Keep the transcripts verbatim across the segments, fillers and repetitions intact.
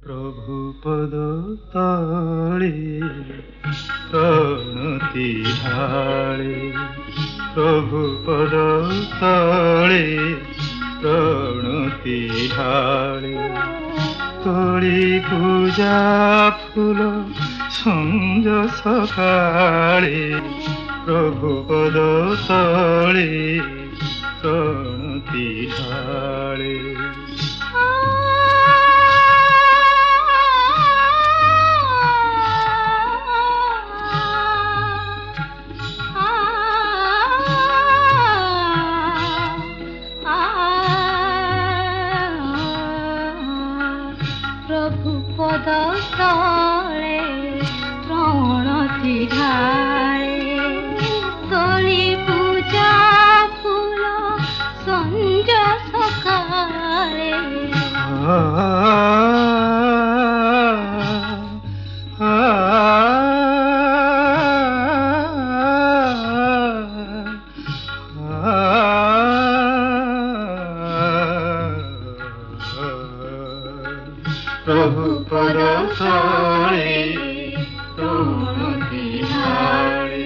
प्रभु पद तले प्रणति ढाळे, प्रभु पद तले प्रणति ढाळे। तोली पूजा फूल संज सकाळे, प्रभु पद तले प्रणति ढाळे। प्रभु पद तले प्रणति ढाळे, तोली पूजा फूल संज सकाळे। प्रभु पद तले प्रणति ढाळे।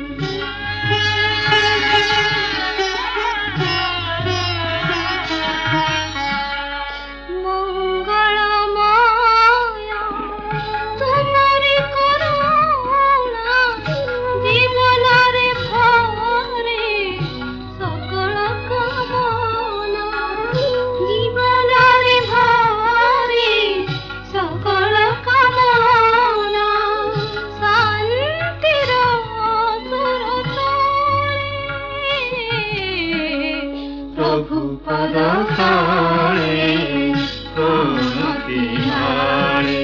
मंगलमय तुम्हारी करुणा, जीवन रे भरे सकल कामना, जीवन रे भरे सकल कामना। शांतिर सुर तोळे, प्रभु पद तले प्रणति ढाळे।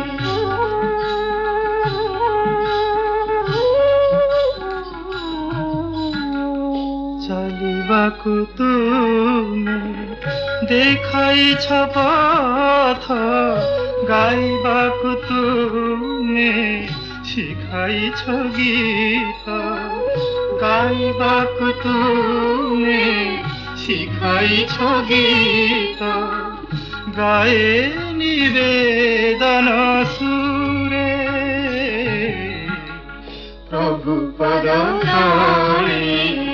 चलिबाकु तुमे देखाइछ पथ, गाइबाकु तुमे सिखाइछ गीत, गाइबाकु तुमे सिखाइछ गीत। गाए निवेदन सुरे, प्रभु पद तले